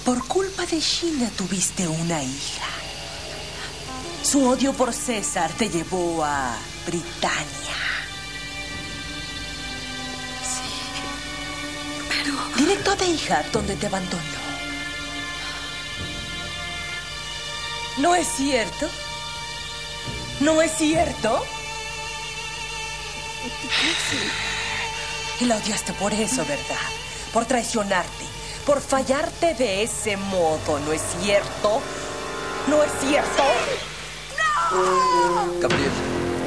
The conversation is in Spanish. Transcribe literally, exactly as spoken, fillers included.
Por culpa de Sheena tuviste una hija. Su odio por César te llevó a Britania. Sí, pero... Directo a Dayhat, donde te abandonó. ¿No es cierto? ¿No es cierto? Y la odiaste por eso, ¿verdad? Por traicionarte, por fallarte de ese modo, ¿no es cierto? ¿No es cierto? ¡No! Gabriel.